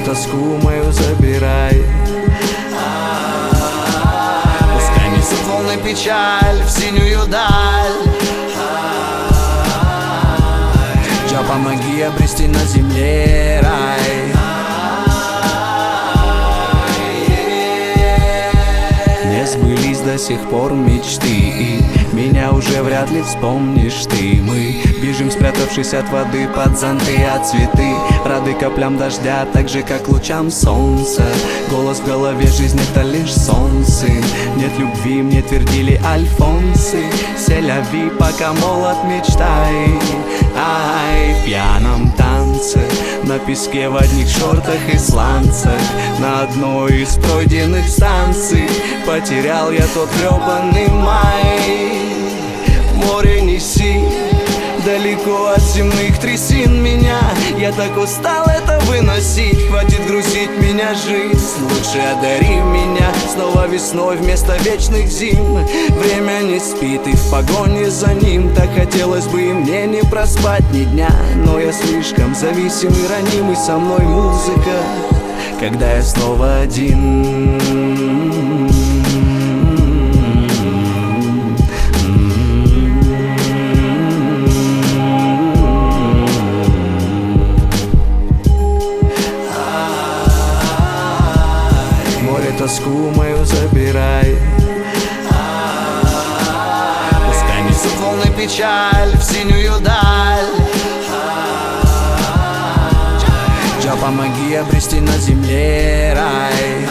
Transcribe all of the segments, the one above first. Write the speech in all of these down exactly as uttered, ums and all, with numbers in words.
тоску мою забирай. Пускай несут волны печаль в синюю даль. Джа, помоги обрести на земле рай. Не сбылись до сих пор мечты, и меня уже вряд ли вспомнишь ты. Мы бежим, спрятавшись от воды под зонты, а цветы рады каплям дождя, так же как лучам солнца. Голос в голове: жизнь — это лишь сон, сын. Нет любви, мне твердили альфонсы. Селяви, пока молод, мечтай. Ай, в пьяном танце, на песке в одних шортах и сланцах, на одной из пройденных станций потерял я тот гребаный май. Море неси далеко от земных трясин меня. Я так устал это выносить, хватит грузить меня жизнь. Лучше одари меня снова весной вместо вечных зим. Время не спит, и в погоне за ним так хотелось бы и мне не проспать ни дня. Но я слишком зависим и ранимый, со мной музыка, когда я снова один. Тоску мою забирай. Пускай несут волны печаль в синюю даль. Джа, помоги обрести на земле рай.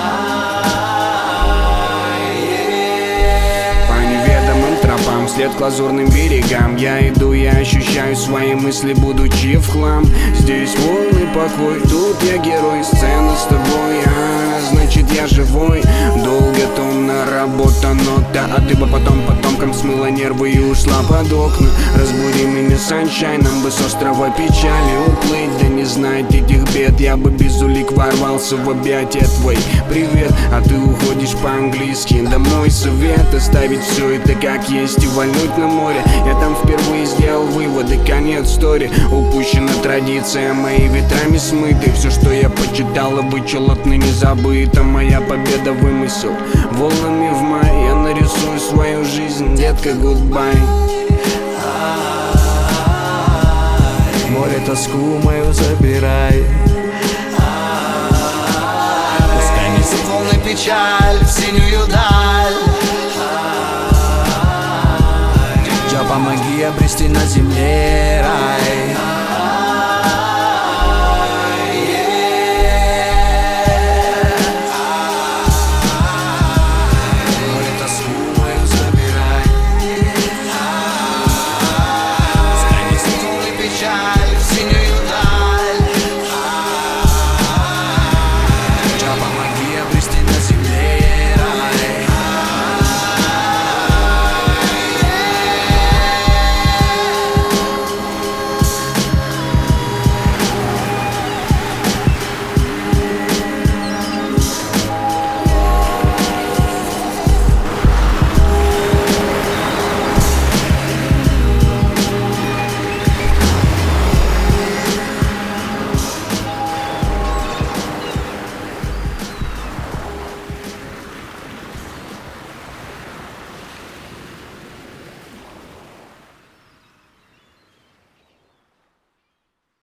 По неведомым тропам, вслед к лазурным берегам я иду, я ощущаю свои мысли, будучи в хлам. Здесь волны покой, тут я герой, сцены с тобой, а значит я живой. Долго томна работа, нота, а ты бы потом потомкам смыла нервы и ушла под окна. Разбуди меня саншайном бы с острова печали уплыть, да не знать этих бед. Я бы без улик ворвался в объятия твой привет, а ты уходишь по-английски. Да мой совет — оставить все это как есть и вальнуть на море. Я там впервые сделал выводы, конец стори. Упущена традиция, мои ветрами смыты. Все, что я почитал и вычел, отныне забыто. Моя победа — вымысел, волнами в май я нарисую свою жизнь, детка, гудбай. Море, тоску мою забирай. Пускай несут волны печаль в синюю даль. Джа, помоги обрести на земле